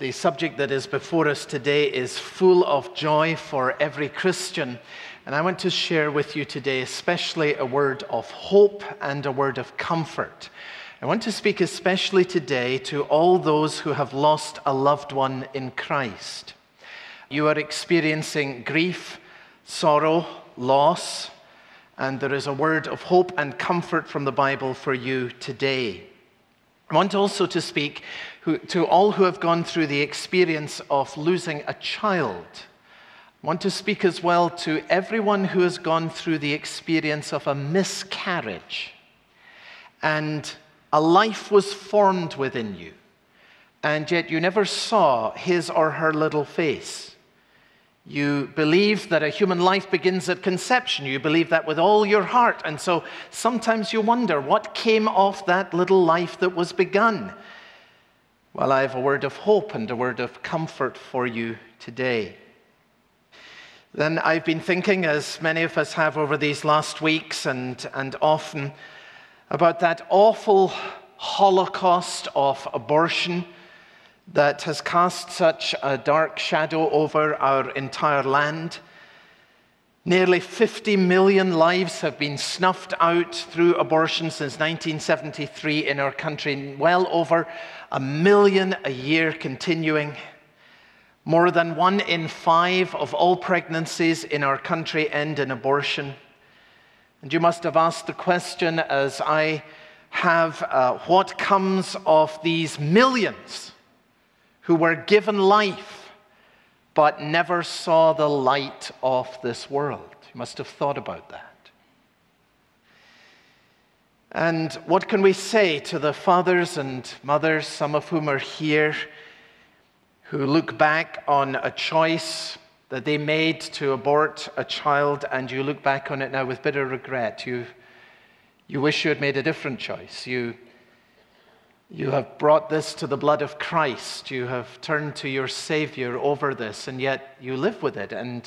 The subject that is before us today is full of joy for every Christian. And I want to share with you today especially a word of hope and a word of comfort. I want to speak especially today to all those who have lost a loved one in Christ. You are experiencing grief, sorrow, loss, and there is a word of hope and comfort from the Bible for you today. I want also to speak to all who have gone through the experience of losing a child. I want to speak as well to everyone who has gone through the experience of a miscarriage. And a life was formed within you, and yet you never saw his or her little face. You believe that a human life begins at conception. You believe that with all your heart. And so sometimes you wonder, what came of that little life that was begun? Well, I have a word of hope and a word of comfort for you today. Then I've been thinking, as many of us have over these last weeks and often, about that awful holocaust of abortion that has cast such a dark shadow over our entire land. Nearly 50 million lives have been snuffed out through abortion since 1973 in our country, well over 1 million a year continuing. More than 1 in 5 of all pregnancies in our country end in abortion. And you must have asked the question, as I have, what comes of these millions who were given life but never saw the light of this world? You must have thought about that. And what can we say to the fathers and mothers, some of whom are here, who look back on a choice that they made to abort a child, and you look back on it now with bitter regret? You wish you had made a different choice. You have brought this to the blood of Christ. You have turned to your Savior over this, and yet you live with it. And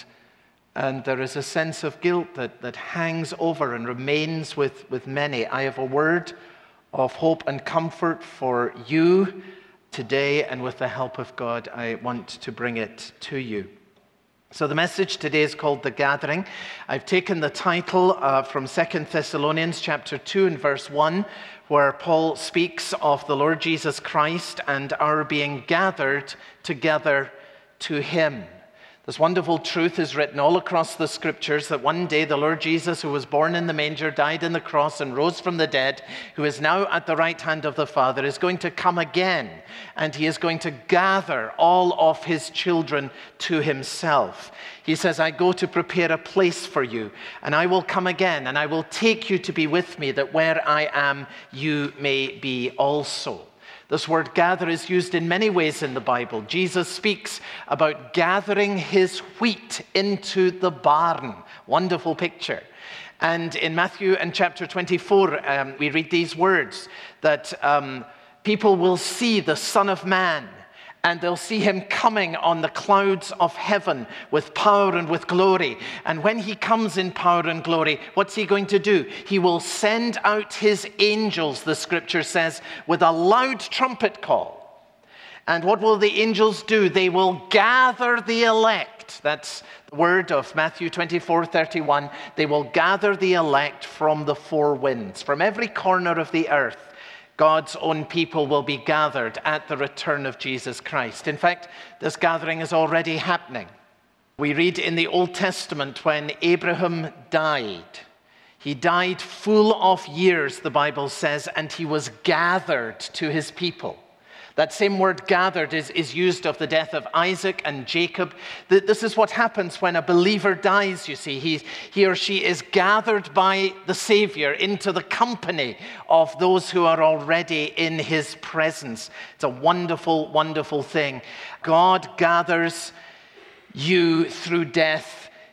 there is a sense of guilt that hangs over and remains with many. I have a word of hope and comfort for you today, and with the help of God, I want to bring it to you. So the message today is called The Gathering. I've taken the title from 2 Thessalonians chapter 2 and verse 1, where Paul speaks of the Lord Jesus Christ and our being gathered together to him. This wonderful truth is written all across the scriptures that one day the Lord Jesus, who was born in the manger, died on the cross and rose from the dead, who is now at the right hand of the Father, is going to come again, and he is going to gather all of his children to himself. He says, I go to prepare a place for you, and I will come again, and I will take you to be with me, that where I am, you may be also. This word gather is used in many ways in the Bible. Jesus speaks about gathering his wheat into the barn. Wonderful picture. And in Matthew and chapter 24, we read these words, that people will see the Son of Man, and they'll see him coming on the clouds of heaven with power and with glory. And when he comes in power and glory, what's he going to do? He will send out his angels, the scripture says, with a loud trumpet call. And what will the angels do? They will gather the elect. That's the word of Matthew 24:31. They will gather the elect from the four winds, from every corner of the earth. God's own people will be gathered at the return of Jesus Christ. In fact, this gathering is already happening. We read in the Old Testament when Abraham died. He died full of years, the Bible says, and he was gathered to his people. That same word gathered is used of the death of Isaac and Jacob. This is what happens when a believer dies, you see. He or she is gathered by the Savior into the company of those who are already in his presence. It's a wonderful, wonderful thing. God gathers you through death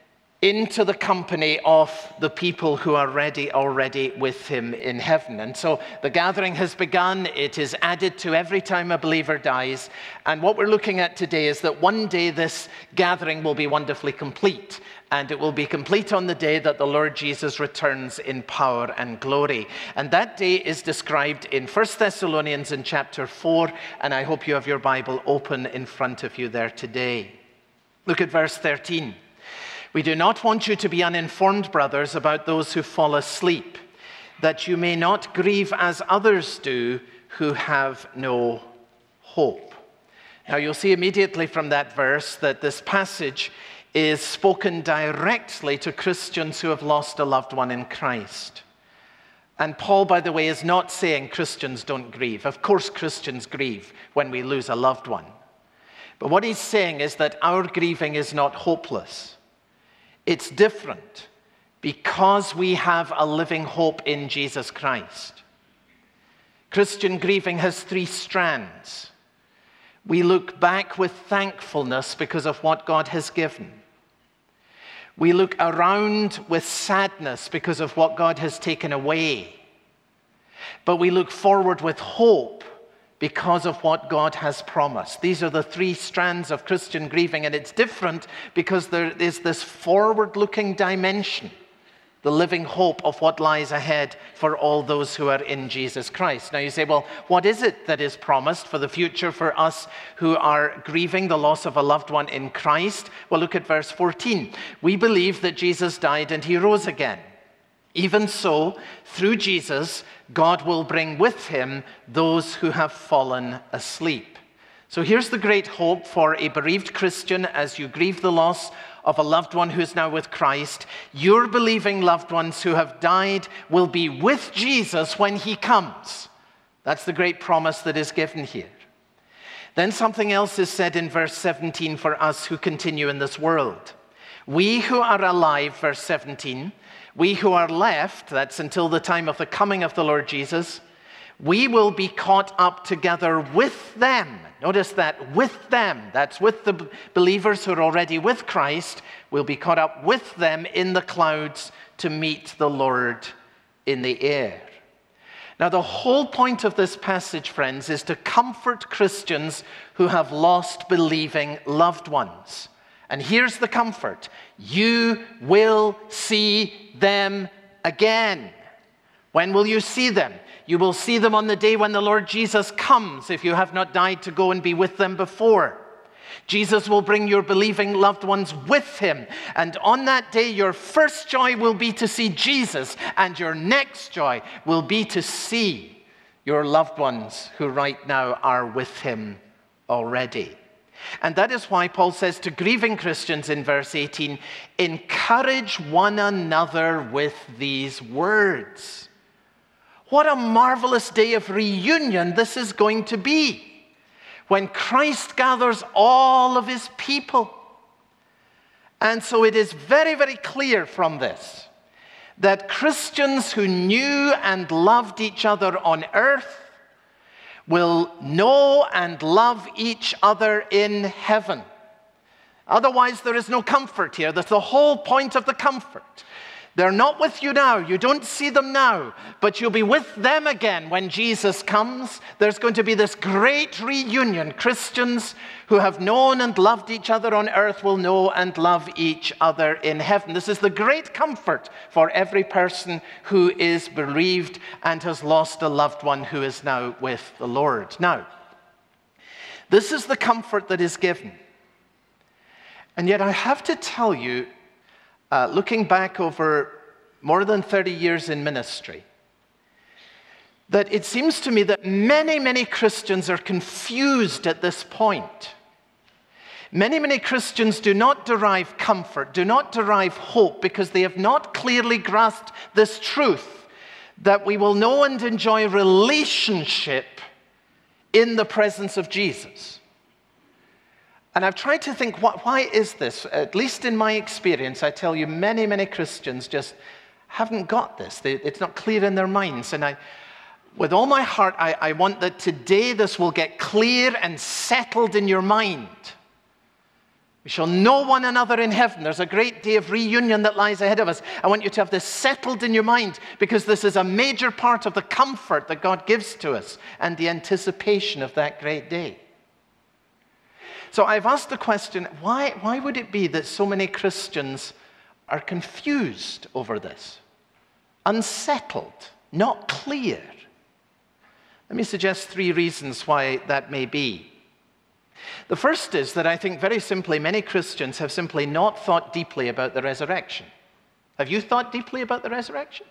into the company of the people who are already with him in heaven. And so the gathering has begun. It is added to every time a believer dies. And what we're looking at today is that one day this gathering will be wonderfully complete. And it will be complete on the day that the Lord Jesus returns in power and glory. And that day is described in 1 Thessalonians in chapter 4. And I hope you have your Bible open in front of you there today. Look at verse 13. We do not want you to be uninformed, brothers, about those who fall asleep, that you may not grieve as others do who have no hope. Now you'll see immediately from that verse that this passage is spoken directly to Christians who have lost a loved one in Christ. And Paul, by the way, is not saying Christians don't grieve. Of course Christians grieve when we lose a loved one. But what he's saying is that our grieving is not hopeless. It's different because we have a living hope in Jesus Christ. Christian grieving has three strands. We look back with thankfulness because of what God has given. We look around with sadness because of what God has taken away. But we look forward with hope because of what God has promised. These are the three strands of Christian grieving, and it's different because there is this forward-looking dimension, the living hope of what lies ahead for all those who are in Jesus Christ. Now you say, well, what is it that is promised for the future for us who are grieving the loss of a loved one in Christ? Well, look at verse 14. We believe that Jesus died and he rose again. Even so, through Jesus, God will bring with him those who have fallen asleep. So here's the great hope for a bereaved Christian as you grieve the loss of a loved one who is now with Christ. Your believing loved ones who have died will be with Jesus when he comes. That's the great promise that is given here. Then something else is said in verse 17 for us who continue in this world. We who are alive, verse 17, we who are left, that's until the time of the coming of the Lord Jesus, we will be caught up together with them. Notice that, with them. That's with the believers who are already with Christ. We'll be caught up with them in the clouds to meet the Lord in the air. Now, the whole point of this passage, friends, is to comfort Christians who have lost believing loved ones. And here's the comfort. You will see them again. When will you see them? You will see them on the day when the Lord Jesus comes, if you have not died to go and be with them before. Jesus will bring your believing loved ones with him. And on that day, your first joy will be to see Jesus, and your next joy will be to see your loved ones who right now are with him already. And that is why Paul says to grieving Christians in verse 18, encourage one another with these words. What a marvelous day of reunion this is going to be when Christ gathers all of his people. And so it is very, very clear from this that Christians who knew and loved each other on earth will know and love each other in heaven. Otherwise, there is no comfort here. That's the whole point of the comfort. They're not with you now. You don't see them now, but you'll be with them again when Jesus comes. There's going to be this great reunion. Christians who have known and loved each other on earth will know and love each other in heaven. This is the great comfort for every person who is bereaved and has lost a loved one who is now with the Lord. Now, this is the comfort that is given. And yet I have to tell you, looking back over more than 30 years in ministry, that it seems to me that many, many Christians are confused at this point. Many, many Christians do not derive comfort, do not derive hope, because they have not clearly grasped this truth that we will know and enjoy relationship in the presence of Jesus. And I've tried to think, why is this? At least in my experience, I tell you, many, many Christians just haven't got this. It's not clear in their minds. And with all my heart, I want that today this will get clear and settled in your mind. We shall know one another in heaven. There's a great day of reunion that lies ahead of us. I want you to have this settled in your mind, because this is a major part of the comfort that God gives to us and the anticipation of that great day. So I've asked the question, why would it be that so many Christians are confused over this? Unsettled, not clear. Let me suggest 3 reasons why that may be. The first is that I think very simply many Christians have simply not thought deeply about the resurrection. Have you thought deeply about the resurrection?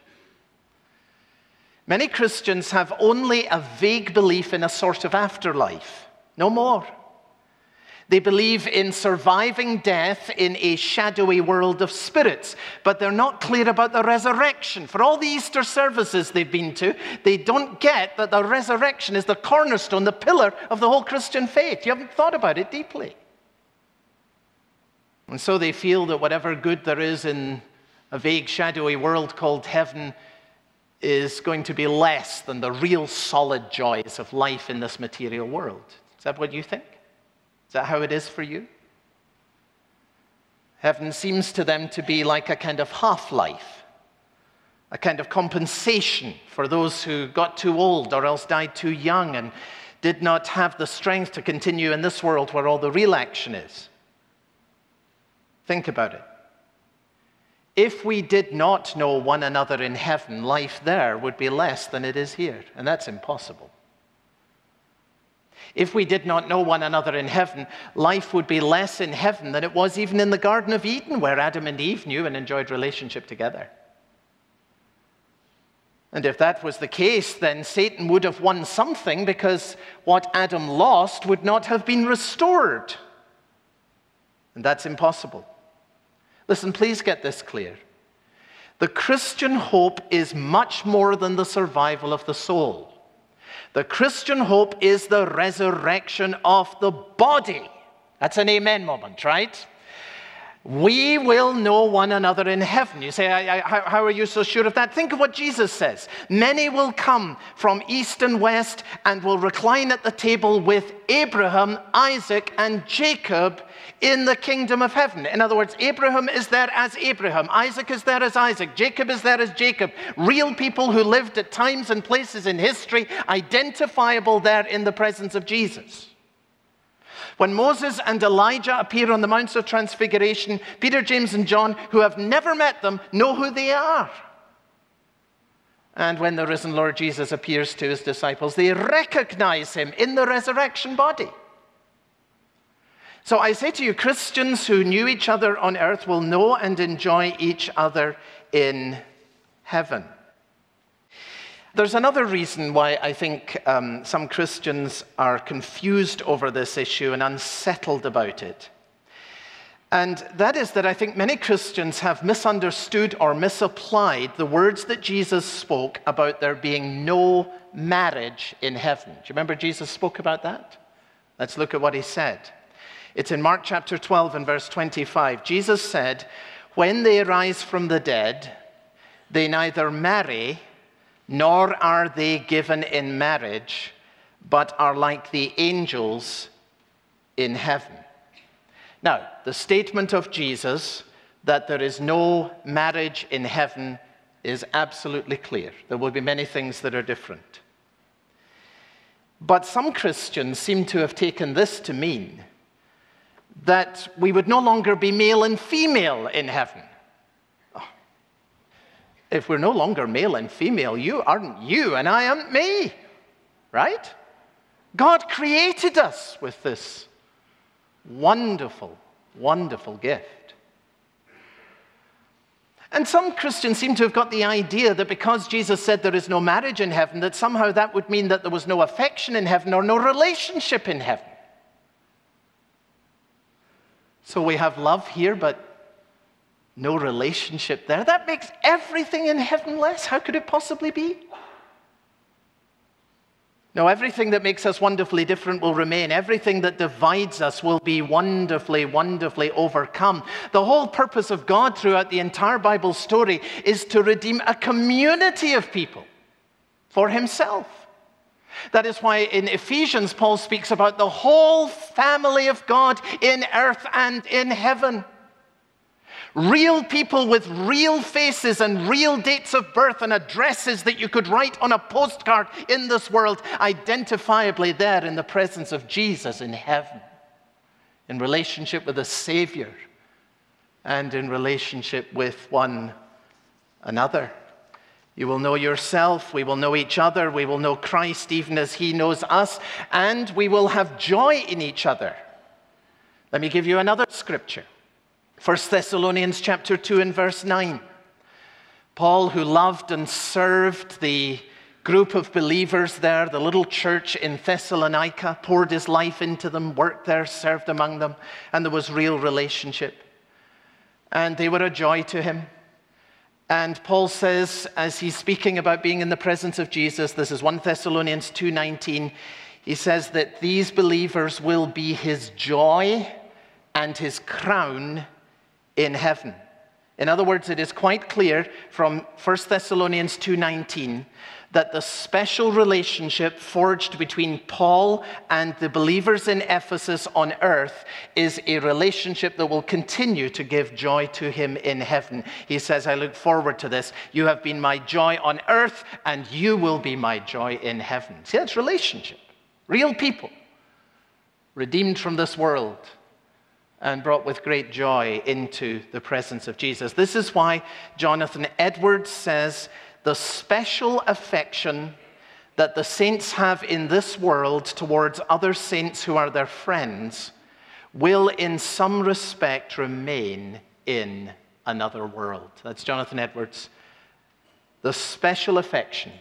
Many Christians have only a vague belief in a sort of afterlife, no more. They believe in surviving death in a shadowy world of spirits, but they're not clear about the resurrection. For all the Easter services they've been to, they don't get that the resurrection is the cornerstone, the pillar of the whole Christian faith. You haven't thought about it deeply. And so they feel that whatever good there is in a vague, shadowy world called heaven is going to be less than the real solid joys of life in this material world. Is that what you think? Is that how it is for you? Heaven seems to them to be like a kind of half-life, a kind of compensation for those who got too old or else died too young and did not have the strength to continue in this world where all the real action is. Think about it. If we did not know one another in heaven, life there would be less than it is here, and that's impossible. If we did not know one another in heaven, life would be less in heaven than it was even in the Garden of Eden, where Adam and Eve knew and enjoyed relationship together. And if that was the case, then Satan would have won something, because what Adam lost would not have been restored. And that's impossible. Listen, please get this clear. The Christian hope is much more than the survival of the soul. The Christian hope is the resurrection of the body. That's an amen moment, right? We will know one another in heaven. You say, how are you so sure of that? Think of what Jesus says. Many will come from east and west and will recline at the table with Abraham, Isaac, and Jacob in the kingdom of heaven. In other words, Abraham is there as Abraham. Isaac is there as Isaac. Jacob is there as Jacob. Real people who lived at times and places in history, identifiable there in the presence of Jesus. When Moses and Elijah appear on the Mount of Transfiguration, Peter, James, and John, who have never met them, know who they are. And when the risen Lord Jesus appears to his disciples, they recognize him in the resurrection body. So I say to you, Christians who knew each other on earth will know and enjoy each other in heaven. There's another reason why I think some Christians are confused over this issue and unsettled about it. And that is that I think many Christians have misunderstood or misapplied the words that Jesus spoke about there being no marriage in heaven. Do you remember Jesus spoke about that? Let's look at what he said. It's in Mark chapter 12 and verse 25. Jesus said, "When they rise from the dead, they neither marry nor are they given in marriage, but are like the angels in heaven." Now, the statement of Jesus that there is no marriage in heaven is absolutely clear. There will be many things that are different. But some Christians seem to have taken this to mean that we would no longer be male and female in heaven. If we're no longer male and female, you aren't you and I aren't me, right? God created us with this wonderful, wonderful gift. And some Christians seem to have got the idea that because Jesus said there is no marriage in heaven, that somehow that would mean that there was no affection in heaven or no relationship in heaven. So we have love here, but no relationship there. That makes everything in heaven less. How could it possibly be? No, everything that makes us wonderfully different will remain. Everything that divides us will be wonderfully, wonderfully overcome. The whole purpose of God throughout the entire Bible story is to redeem a community of people for himself. That is why in Ephesians, Paul speaks about the whole family of God in earth and in heaven. Real people with real faces and real dates of birth and addresses that you could write on a postcard in this world, identifiably there in the presence of Jesus in heaven, in relationship with the Savior and in relationship with one another. You will know yourself, we will know each other, we will know Christ even as he knows us, and we will have joy in each other. Let me give you another scripture. 1 Thessalonians chapter 2 and verse 9. Paul, who loved and served the group of believers there, the little church in Thessalonica, poured his life into them, worked there, served among them, and there was real relationship. And they were a joy to him. And Paul says, as he's speaking about being in the presence of Jesus, this is 1 Thessalonians 2:19, he says that these believers will be his joy and his crown in heaven. In other words, it is quite clear from 1 Thessalonians 2:19 that the special relationship forged between Paul and the believers in Ephesus on earth is a relationship that will continue to give joy to him in heaven. He says, I look forward to this. You have been my joy on earth, and you will be my joy in heaven. See, that's relationship. Real people, redeemed from this world and brought with great joy into the presence of Jesus. This is why Jonathan Edwards says, the special affection that the saints have in this world towards other saints who are their friends will in some respect remain in another world. That's Jonathan Edwards. The special affection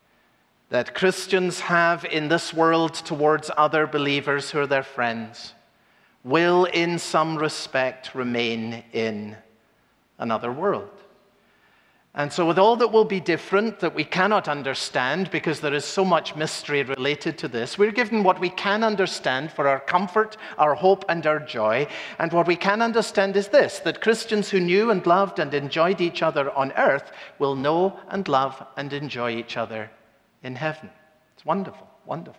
that Christians have in this world towards other believers who are their friends will in some respect remain in another world. And so with all that will be different, that we cannot understand because there is so much mystery related to this, we're given what we can understand for our comfort, our hope, and our joy. And what we can understand is this, that Christians who knew and loved and enjoyed each other on earth will know and love and enjoy each other in heaven. It's wonderful, wonderful.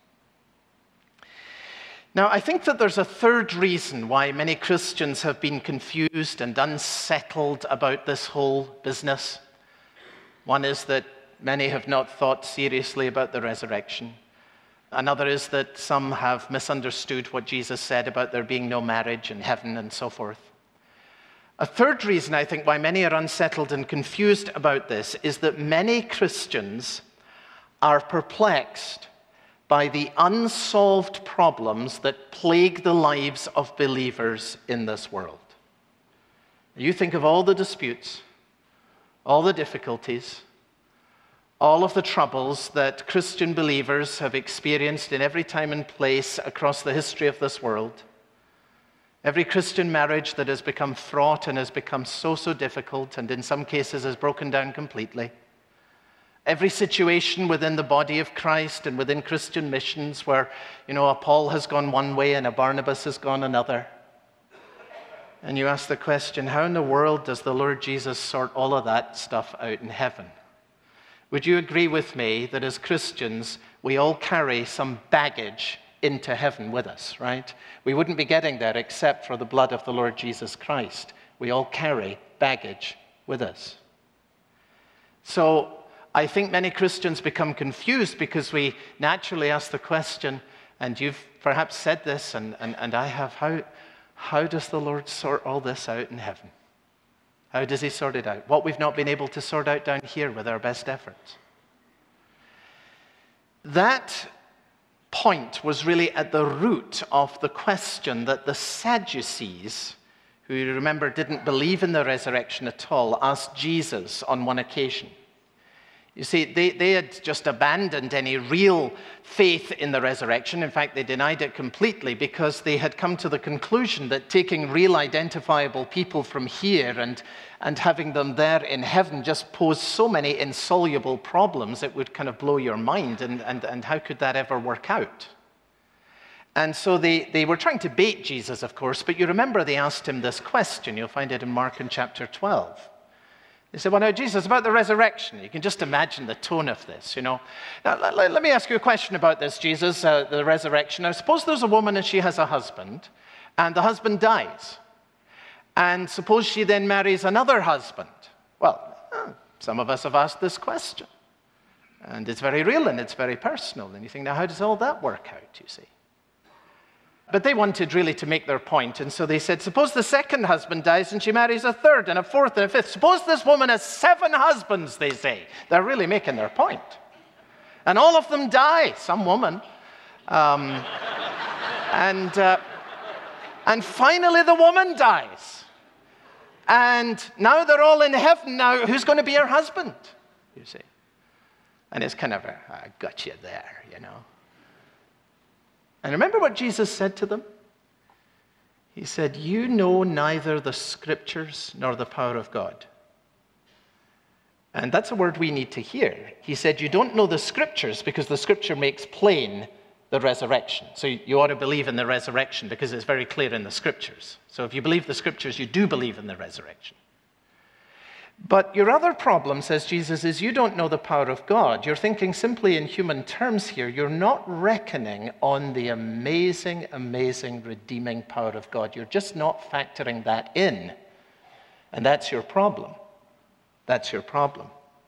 Now, I think that there's a third reason why many Christians have been confused and unsettled about this whole business. One is that many have not thought seriously about the resurrection. Another is that some have misunderstood what Jesus said about there being no marriage in heaven and so forth. A third reason, I think, why many are unsettled and confused about this is that many Christians are perplexed by the unsolved problems that plague the lives of believers in this world. You think of all the disputes, all the difficulties, all of the troubles that Christian believers have experienced in every time and place across the history of this world. Every Christian marriage that has become fraught and has become so difficult and in some cases has broken down completely. Every situation within the body of Christ and within Christian missions where, a Paul has gone one way and a Barnabas has gone another. And you ask the question, how in the world does the Lord Jesus sort all of that stuff out in heaven? Would you agree with me that as Christians, we all carry some baggage into heaven with us, right? We wouldn't be getting there except for the blood of the Lord Jesus Christ. We all carry baggage with us. So, I think many Christians become confused because we naturally ask the question, and you've perhaps said this, and I have, how does the Lord sort all this out in heaven? How does he sort it out? What we've not been able to sort out down here with our best efforts. That point was really at the root of the question that the Sadducees, who you remember didn't believe in the resurrection at all, asked Jesus on one occasion. You see, they had just abandoned any real faith in the resurrection. In fact, they denied it completely because they had come to the conclusion that taking real identifiable people from here and having them there in heaven just posed so many insoluble problems, it would kind of blow your mind. And how could that ever work out? And so they were trying to bait Jesus, of course, but you remember they asked him this question. You'll find it in Mark in chapter 12. They said, well, now, Jesus, about the resurrection. You can just imagine the tone of this, Now, let me ask you a question about this, Jesus, the resurrection. Now, suppose there's a woman and she has a husband, and the husband dies. And suppose she then marries another husband. Well, some of us have asked this question. And it's very real and it's very personal. And you think, now, how does all that work out, you see? But they wanted really to make their point, and so they said, suppose the second husband dies and she marries a third and a fourth and a fifth. Suppose this woman has 7 husbands, they say. They're really making their point. And all of them die, some woman. And finally the woman dies. And now they're all in heaven. Now, who's going to be her husband, you see? And it's kind of I got you there, And remember what Jesus said to them? He said, you know neither the Scriptures nor the power of God. And that's a word we need to hear. He said, you don't know the Scriptures because the Scripture makes plain the resurrection. So you ought to believe in the resurrection because it's very clear in the Scriptures. So if you believe the Scriptures, you do believe in the resurrection. But your other problem, says Jesus, is you don't know the power of God. You're thinking simply in human terms here. You're not reckoning on the amazing, amazing redeeming power of God. You're just not factoring that in. And that's your problem. That's your problem.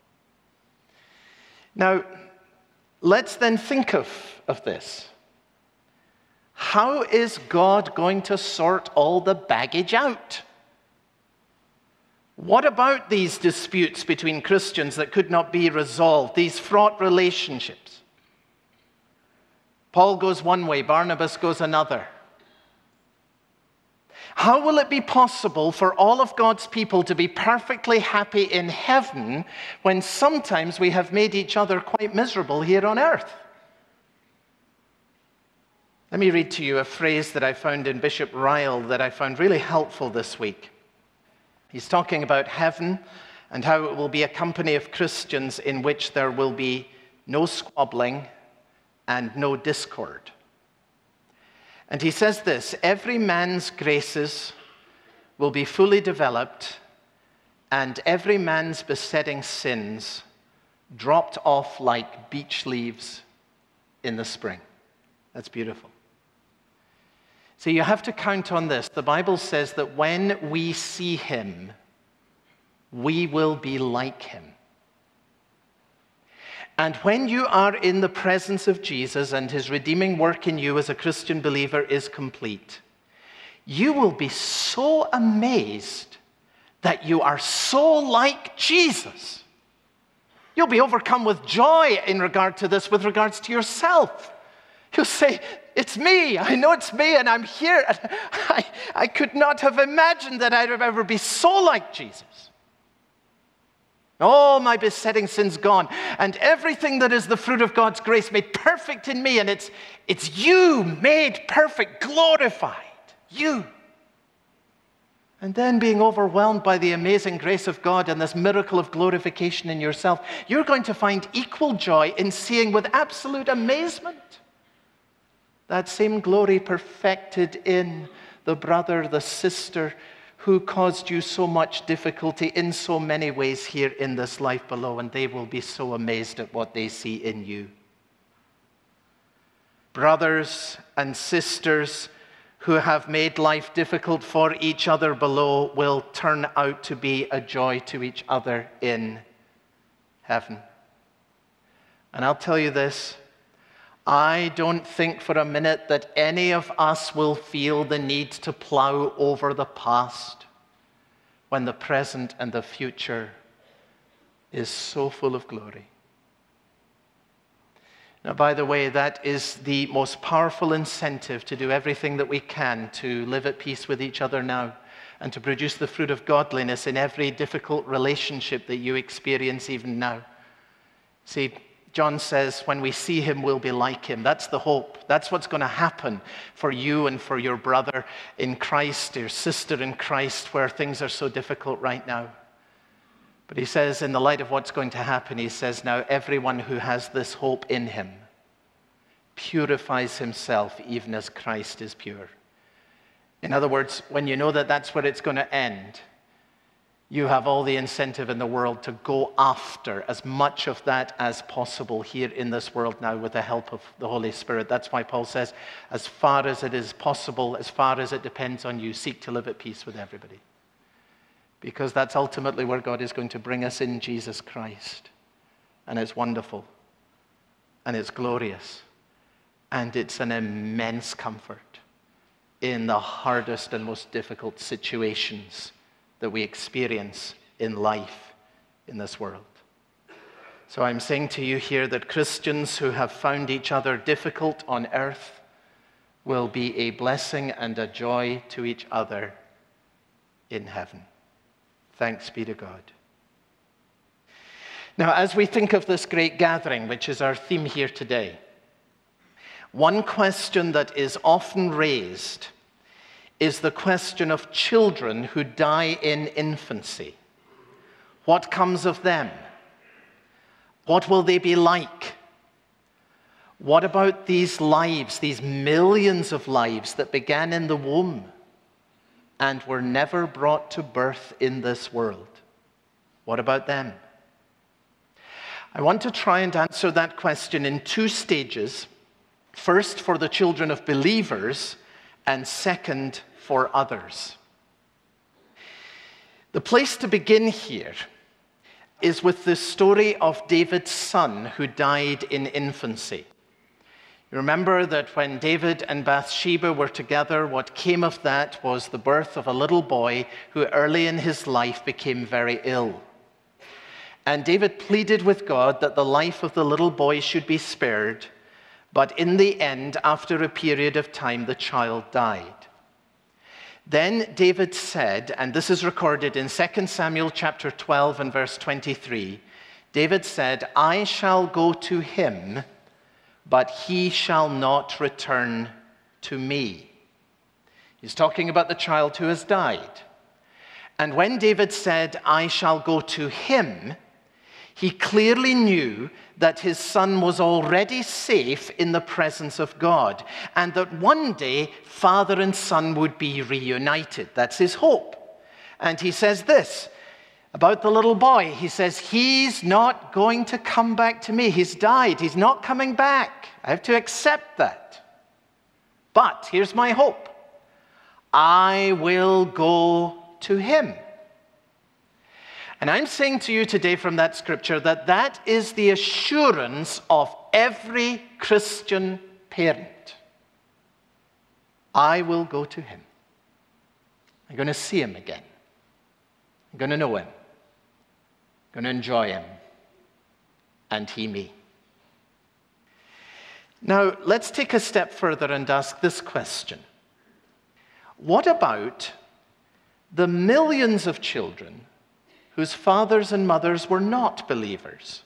Now, let's then think of this. How is God going to sort all the baggage out? What about these disputes between Christians that could not be resolved, these fraught relationships? Paul goes one way, Barnabas goes another. How will it be possible for all of God's people to be perfectly happy in heaven when sometimes we have made each other quite miserable here on earth? Let me read to you a phrase that I found in Bishop Ryle that I found really helpful this week. He's talking about heaven and how it will be a company of Christians in which there will be no squabbling and no discord. And he says this, every man's graces will be fully developed and every man's besetting sins dropped off like beech leaves in the spring. That's beautiful. So you have to count on this. The Bible says that when we see him, we will be like him. And when you are in the presence of Jesus and his redeeming work in you as a Christian believer is complete, you will be so amazed that you are so like Jesus. You'll be overcome with joy in regard to this, with regards to yourself. You'll say, it's me. I know it's me, and I'm here. And I could not have imagined that I'd ever be so like Jesus. All my besetting sins gone, and everything that is the fruit of God's grace made perfect in me, and it's you made perfect, glorified. You. And then being overwhelmed by the amazing grace of God and this miracle of glorification in yourself, you're going to find equal joy in seeing with absolute amazement that same glory perfected in the brother, the sister, who caused you so much difficulty in so many ways here in this life below, and they will be so amazed at what they see in you. Brothers and sisters who have made life difficult for each other below will turn out to be a joy to each other in heaven. And I'll tell you this, I don't think for a minute that any of us will feel the need to plow over the past when the present and the future is so full of glory. Now, by the way, that is the most powerful incentive to do everything that we can to live at peace with each other now and to produce the fruit of godliness in every difficult relationship that you experience even now. See, John says, when we see him, we'll be like him. That's the hope. That's what's going to happen for you and for your brother in Christ, your sister in Christ, where things are so difficult right now. But he says, in the light of what's going to happen, he says, now everyone who has this hope in him purifies himself even as Christ is pure. In other words, when you know that that's where it's going to end, you have all the incentive in the world to go after as much of that as possible here in this world now with the help of the Holy Spirit. That's why Paul says, as far as it is possible, as far as it depends on you, seek to live at peace with everybody. Because that's ultimately where God is going to bring us in Jesus Christ. And it's wonderful. And it's glorious. And it's an immense comfort in the hardest and most difficult situations that we experience in life in this world. So I'm saying to you here that Christians who have found each other difficult on earth will be a blessing and a joy to each other in heaven. Thanks be to God. Now, as we think of this great gathering, which is our theme here today, one question that is often raised is the question of children who die in infancy. What comes of them? What will they be like? What about these lives, these millions of lives that began in the womb and were never brought to birth in this world? What about them? I want to try and answer that question in two stages. First, for the children of believers, and second, for others. The place to begin here is with the story of David's son who died in infancy. You remember that when David and Bathsheba were together, what came of that was the birth of a little boy who early in his life became very ill. And David pleaded with God that the life of the little boy should be spared, but in the end, after a period of time, the child died. Then David said, and this is recorded in 2 Samuel chapter 12 and verse 23, David said, I shall go to him, but he shall not return to me. He's talking about the child who has died. And when David said, I shall go to him, he clearly knew that his son was already safe in the presence of God, and that one day father and son would be reunited. That's his hope. And he says this about the little boy. He says, he's not going to come back to me. He's died. He's not coming back. I have to accept that. But here's my hope. I will go to him. And I'm saying to you today from that scripture that that is the assurance of every Christian parent. I will go to him. I'm going to see him again. I'm going to know him. I'm going to enjoy him. And he me. Now, let's take a step further and ask this question. What about the millions of children whose fathers and mothers were not believers?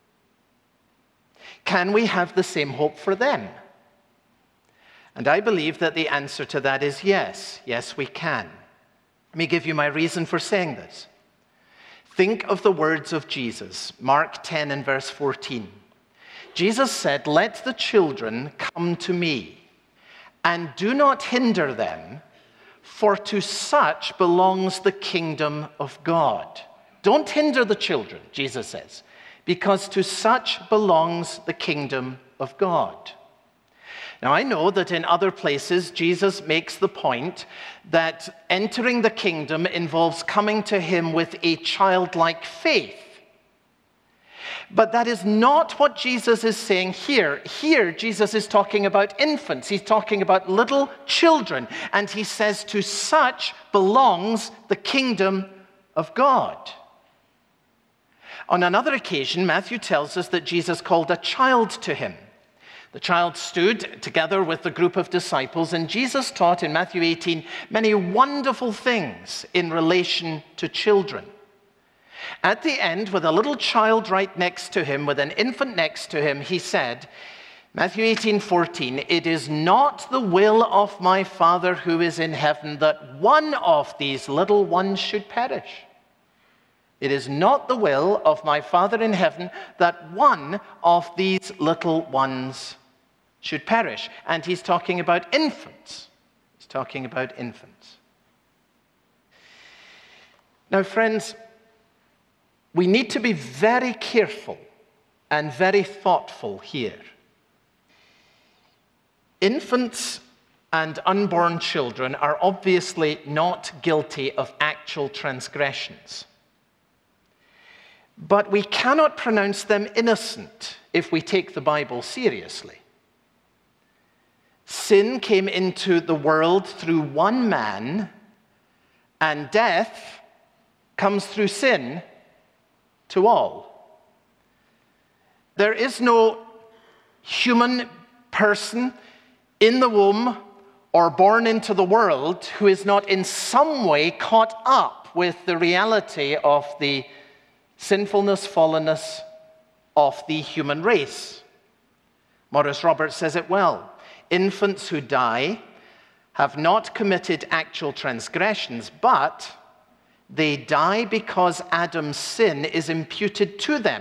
Can we have the same hope for them? And I believe that the answer to that is yes. Yes, we can. Let me give you my reason for saying this. Think of the words of Jesus, Mark 10 and verse 14. Jesus said, let the children come to me, and do not hinder them, for to such belongs the kingdom of God. Don't hinder the children, Jesus says, because to such belongs the kingdom of God. Now, I know that in other places, Jesus makes the point that entering the kingdom involves coming to him with a childlike faith. But that is not what Jesus is saying here. Here, Jesus is talking about infants. He's talking about little children. And he says, to such belongs the kingdom of God. On another occasion, Matthew tells us that Jesus called a child to him. The child stood together with the group of disciples, and Jesus taught in Matthew 18 many wonderful things in relation to children. At the end, with a little child right next to him, with an infant next to him, he said, Matthew 18:14, it is not the will of my Father who is in heaven that one of these little ones should perish. It is not the will of my Father in heaven that one of these little ones should perish. And he's talking about infants. He's talking about infants. Now, friends, we need to be very careful and very thoughtful here. Infants and unborn children are obviously not guilty of actual transgressions. But we cannot pronounce them innocent if we take the Bible seriously. Sin came into the world through one man, and death comes through sin to all. There is no human person in the womb or born into the world who is not in some way caught up with the reality of the sinfulness, fallenness of the human race. Maurice Roberts says it well. Infants who die have not committed actual transgressions, but they die because Adam's sin is imputed to them.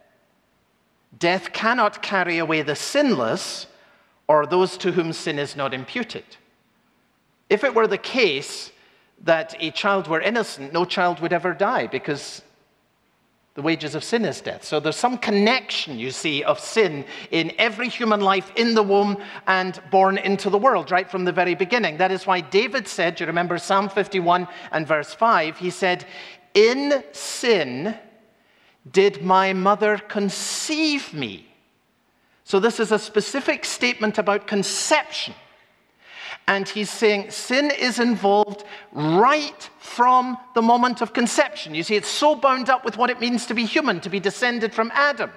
Death cannot carry away the sinless or those to whom sin is not imputed. If it were the case that a child were innocent, no child would ever die because the wages of sin is death. So there's some connection, you see, of sin in every human life in the womb and born into the world, right from the very beginning. That is why David said, you remember Psalm 51 and verse 5, he said, "In sin did my mother conceive me." So this is a specific statement about conception. And he's saying sin is involved right from the moment of conception. You see, it's so bound up with what it means to be human, to be descended from Adam.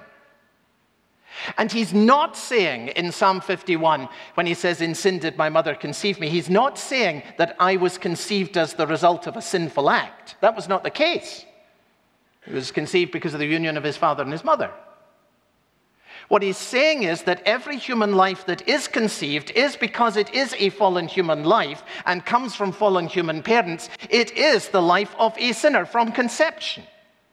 And he's not saying in Psalm 51, when he says, "In sin did my mother conceive me," he's not saying that I was conceived as the result of a sinful act. That was not the case. He was conceived because of the union of his father and his mother. What he's saying is that every human life that is conceived is because it is a fallen human life and comes from fallen human parents. It is the life of a sinner from conception.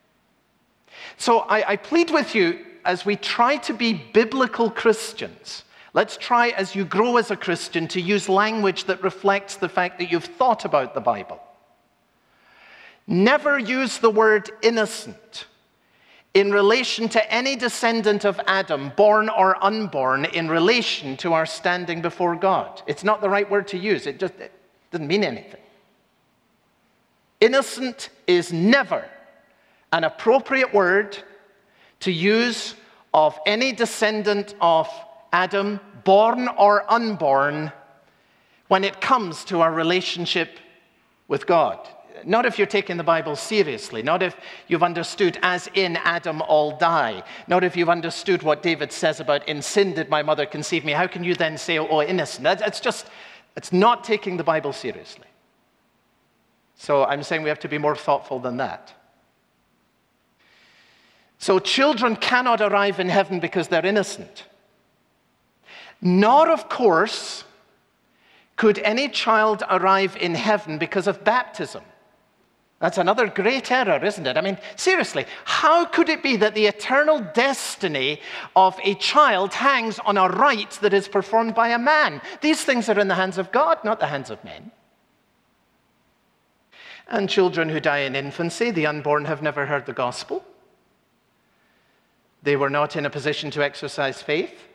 So I plead with you, as we try to be biblical Christians, let's try, as you grow as a Christian, to use language that reflects the fact that you've thought about the Bible. Never use the word innocent in relation to any descendant of Adam, born or unborn, in relation to our standing before God. It's not the right word to use. It doesn't mean anything. Innocent is never an appropriate word to use of any descendant of Adam, born or unborn, when it comes to our relationship with God. Not if you're taking the Bible seriously. Not if you've understood, as in Adam all die. Not if you've understood what David says about, "In sin did my mother conceive me." How can you then say, "Oh, innocent"? It's not taking the Bible seriously. So I'm saying we have to be more thoughtful than that. So children cannot arrive in heaven because they're innocent. Nor, of course, could any child arrive in heaven because of baptism. That's another great error, isn't it? I mean, seriously, how could it be that the eternal destiny of a child hangs on a rite that is performed by a man? These things are in the hands of God, not the hands of men. And children who die in infancy, the unborn, have never heard the gospel. They were not in a position to exercise faith.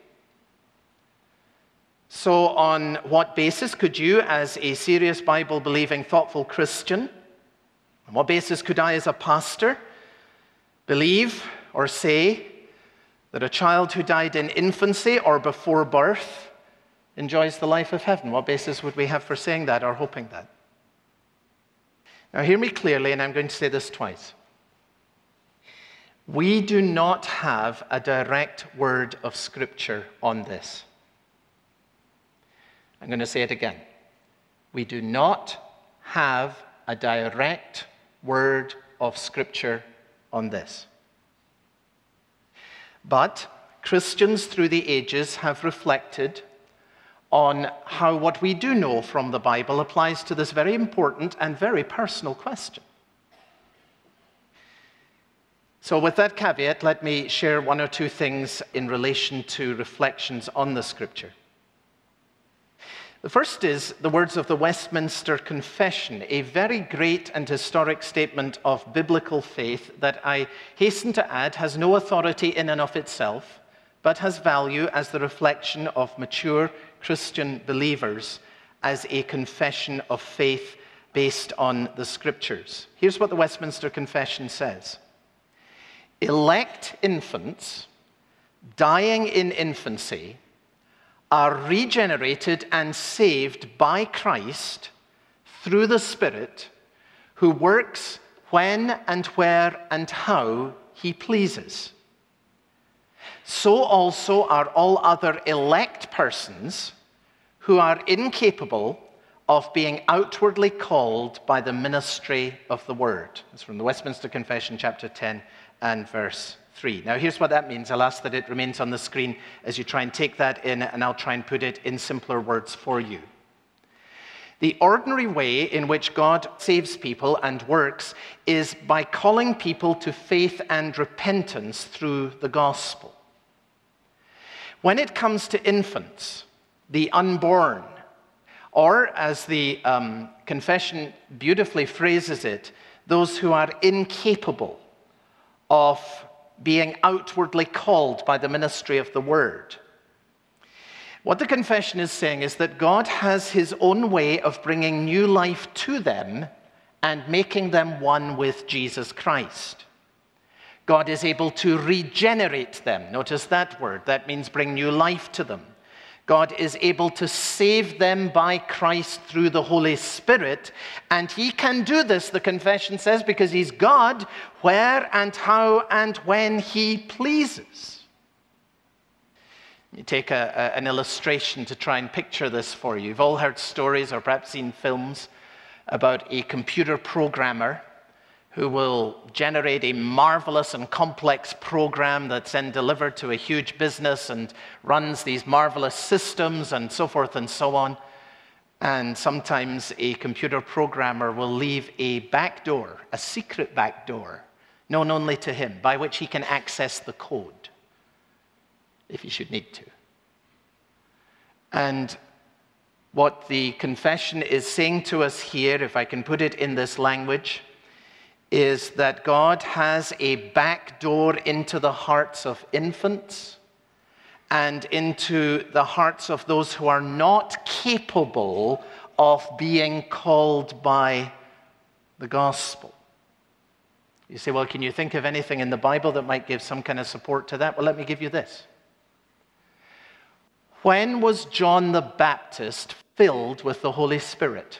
So on what basis could you, as a serious Bible-believing, thoughtful Christian, on what basis could I, as a pastor, believe or say that a child who died in infancy or before birth enjoys the life of heaven? What basis would we have for saying that or hoping that? Now hear me clearly, and I'm going to say this twice. We do not have a direct word of Scripture on this. I'm going to say it again. We do not have a direct word of Scripture on this. But Christians through the ages have reflected on how what we do know from the Bible applies to this very important and very personal question. So with that caveat, let me share one or two things in relation to reflections on the Scripture. The first is the words of the Westminster Confession, a very great and historic statement of biblical faith that I hasten to add has no authority in and of itself, but has value as the reflection of mature Christian believers as a confession of faith based on the Scriptures. Here's what the Westminster Confession says. Elect infants dying in infancy are regenerated and saved by Christ through the Spirit, who works when and where and how he pleases. So also are all other elect persons who are incapable of being outwardly called by the ministry of the word. It's from the Westminster Confession, chapter 10 and verse 3. Now, here's what that means. I'll ask that it remains on the screen as you try and take that in, and I'll try and put it in simpler words for you. The ordinary way in which God saves people and works is by calling people to faith and repentance through the gospel. When it comes to infants, the unborn, or as the confession beautifully phrases it, those who are incapable of being outwardly called by the ministry of the word. What the confession is saying is that God has his own way of bringing new life to them and making them one with Jesus Christ. God is able to regenerate them. Notice that word. That means bring new life to them. God is able to save them by Christ through the Holy Spirit, and he can do this, the confession says, because he's God, where and how and when he pleases. You take an illustration to try and picture this for you. You've all heard stories or perhaps seen films about a computer programmer who will generate a marvelous and complex program that's then delivered to a huge business and runs these marvelous systems and so forth and so on. And sometimes a computer programmer will leave a back door, a secret back door, known only to him, by which he can access the code, if he should need to. And what the confession is saying to us here, if I can put it in this language, is that God has a back door into the hearts of infants and into the hearts of those who are not capable of being called by the gospel. You say, well, can you think of anything in the Bible that might give some kind of support to that? Well, let me give you this. When was John the Baptist filled with the Holy Spirit?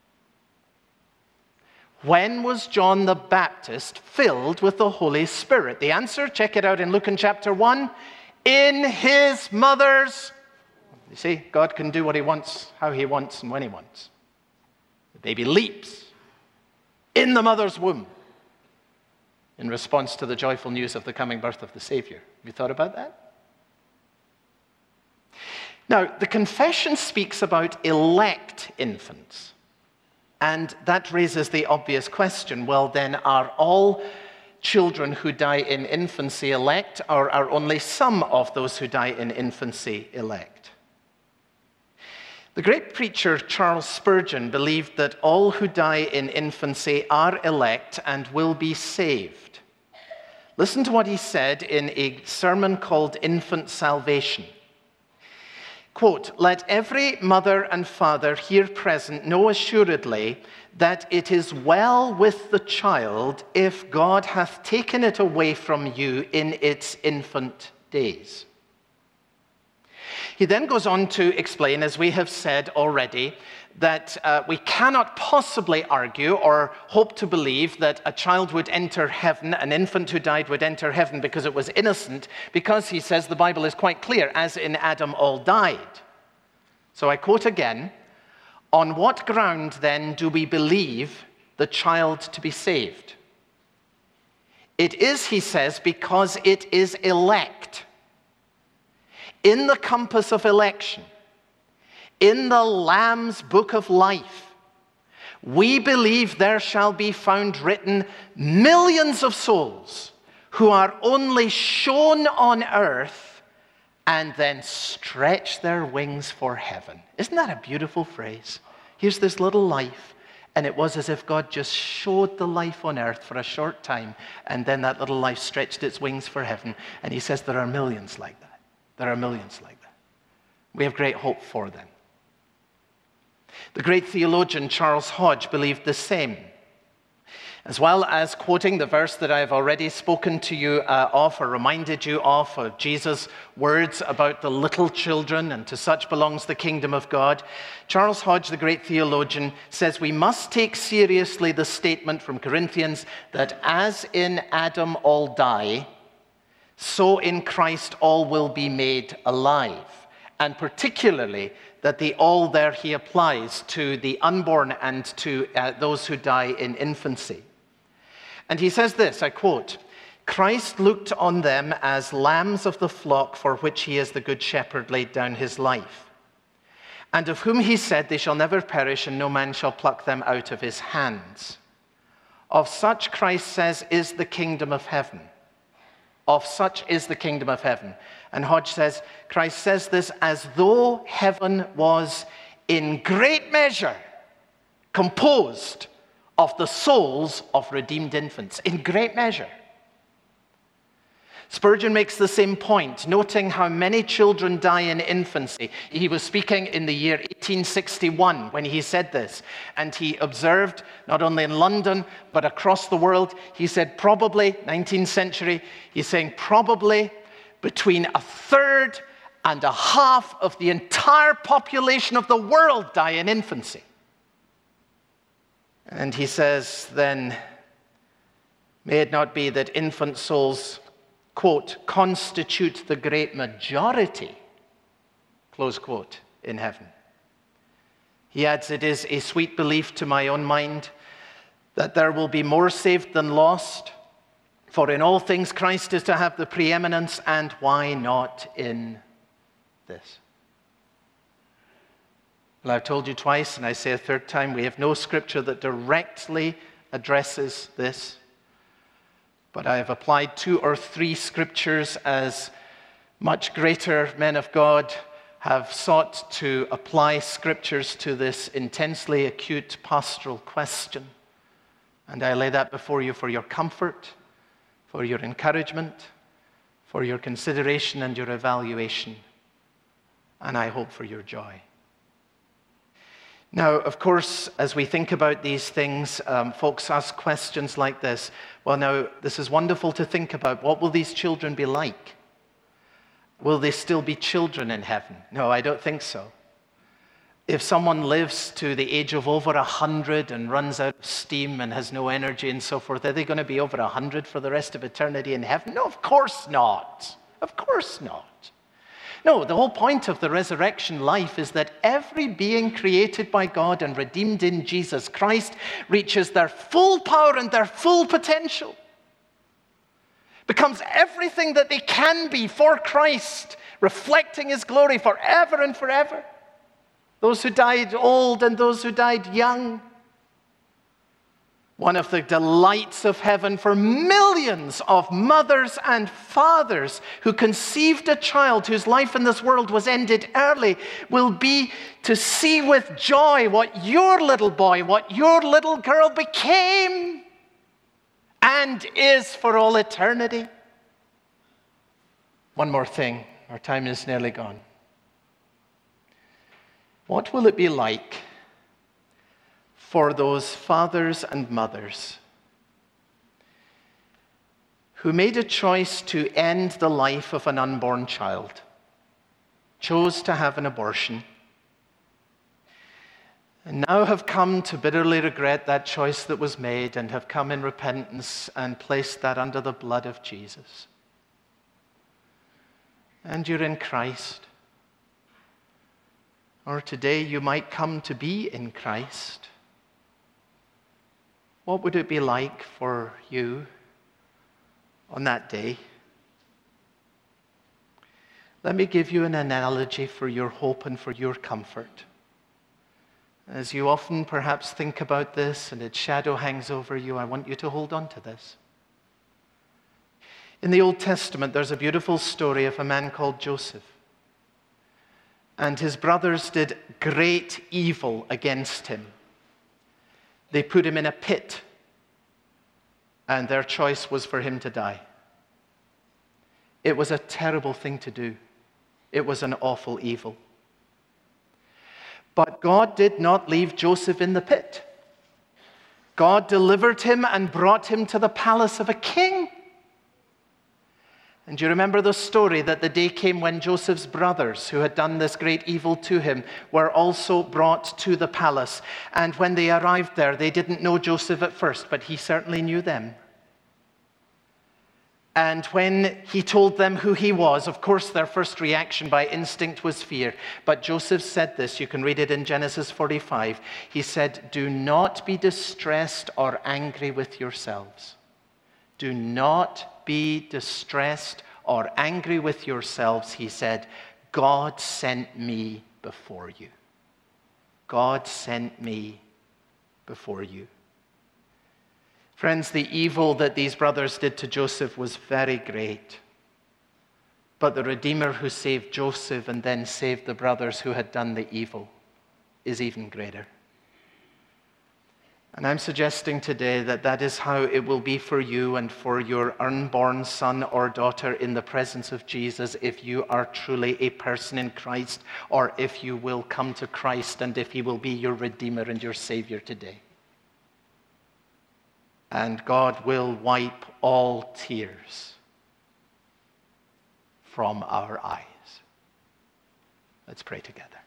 When was John the Baptist filled with the Holy Spirit? The answer, check it out in Luke in chapter 1, in his mother's. You see, God can do what he wants, how he wants, and when he wants. The baby leaps in the mother's womb in response to the joyful news of the coming birth of the Savior. Have you thought about that? Now, the confession speaks about elect infants. And that raises the obvious question, well then, are all children who die in infancy elect, or are only some of those who die in infancy elect? The great preacher Charles Spurgeon believed that all who die in infancy are elect and will be saved. Listen to what he said in a sermon called Infant Salvation. Quote, "Let every mother and father here present know assuredly that it is well with the child if God hath taken it away from you in its infant days." He then goes on to explain, as we have said already, that we cannot possibly argue or hope to believe that a child would enter heaven, an infant who died would enter heaven because it was innocent, because he says the Bible is quite clear, as in Adam all died. So I quote again, "On what ground then do we believe the child to be saved? It is," he says, "because it is elect. In the compass of election, in the Lamb's book of life, we believe there shall be found written millions of souls who are only shown on earth and then stretch their wings for heaven. Isn't that a beautiful phrase? Here's this little life, and it was as if God just showed the life on earth for a short time, and then that little life stretched its wings for heaven. And he says there are millions like that. There are millions like that. We have great hope for them. The great theologian Charles Hodge believed the same. As well as quoting the verse that I have already spoken to you of, or reminded you of Jesus' words about the little children, and to such belongs the kingdom of God, Charles Hodge, the great theologian, says we must take seriously the statement from Corinthians that as in Adam all die, so in Christ all will be made alive. And particularly that the all there he applies to the unborn and to those who die in infancy. And he says this, I quote, Christ looked on them as lambs of the flock for which he as the good shepherd laid down his life, and of whom he said they shall never perish and no man shall pluck them out of his hands. Of such, Christ says, is the kingdom of heaven. Of such is the kingdom of heaven. And Hodge says, Christ says this as though heaven was in great measure composed of the souls of redeemed infants. In great measure. Spurgeon makes the same point, noting how many children die in infancy. He was speaking in the year 1861 when he said this, and he observed, not only in London, but across the world, he said probably, 19th century, he's saying probably between a third and a half of the entire population of the world die in infancy. And he says then, may it not be that infant souls, quote, constitute the great majority, close quote, in heaven. He adds, it is a sweet belief to my own mind that there will be more saved than lost, for in all things Christ is to have the preeminence, and why not in this? Well, I've told you twice, and I say a third time, we have no scripture that directly addresses this. But I have applied 2 or 3 scriptures as much greater men of God have sought to apply scriptures to this intensely acute pastoral question. And I lay that before you for your comfort, for your encouragement, for your consideration and your evaluation, and I hope for your joy. Now, of course, as we think about these things, folks ask questions like this. Well, now, this is wonderful to think about. What will these children be like? Will they still be children in heaven? No, I don't think so. If someone lives to the age of over 100 and runs out of steam and has no energy and so forth, are they going to be over 100 for the rest of eternity in heaven? No, of course not. Of course not. No, the whole point of the resurrection life is that every being created by God and redeemed in Jesus Christ reaches their full power and their full potential, becomes everything that they can be for Christ, reflecting his glory forever and forever. Those who died old and those who died young. One of the delights of heaven for millions of mothers and fathers who conceived a child whose life in this world was ended early will be to see with joy what your little boy, what your little girl became and is for all eternity. One more thing, our time is nearly gone. What will it be like for those fathers and mothers who made a choice to end the life of an unborn child, chose to have an abortion, and now have come to bitterly regret that choice that was made and have come in repentance and placed that under the blood of Jesus? And you're in Christ. Or today you might come to be in Christ. What would it be like for you on that day? Let me give you an analogy for your hope and for your comfort. As you often perhaps think about this and its shadow hangs over you, I want you to hold on to this. In the Old Testament, there's a beautiful story of a man called Joseph. and his brothers did great evil against him. They put him in a pit, and their choice was for him to die. It was a terrible thing to do. It was an awful evil. But God did not leave Joseph in the pit. God delivered him and brought him to the palace of a king. And you remember the story that the day came when Joseph's brothers, who had done this great evil to him, were also brought to the palace. And when they arrived there, they didn't know Joseph at first, but he certainly knew them. And when he told them who he was, of course, their first reaction by instinct was fear. But Joseph said this, you can read it in Genesis 45. He said, "Do not be distressed or angry with yourselves. Do not be distressed or angry with yourselves," he said. "God sent me before you." God sent me before you. Friends, the evil that these brothers did to Joseph was very great. But the Redeemer who saved Joseph and then saved the brothers who had done the evil is even greater. And I'm suggesting today that that is how it will be for you and for your unborn son or daughter in the presence of Jesus if you are truly a person in Christ, or if you will come to Christ and if he will be your Redeemer and your Savior today. And God will wipe all tears from our eyes. Let's pray together.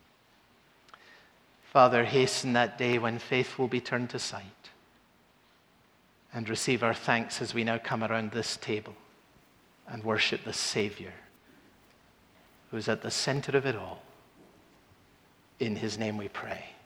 Father, hasten that day when faith will be turned to sight, and receive our thanks as we now come around this table and worship the Savior who is at the center of it all. In his name we pray.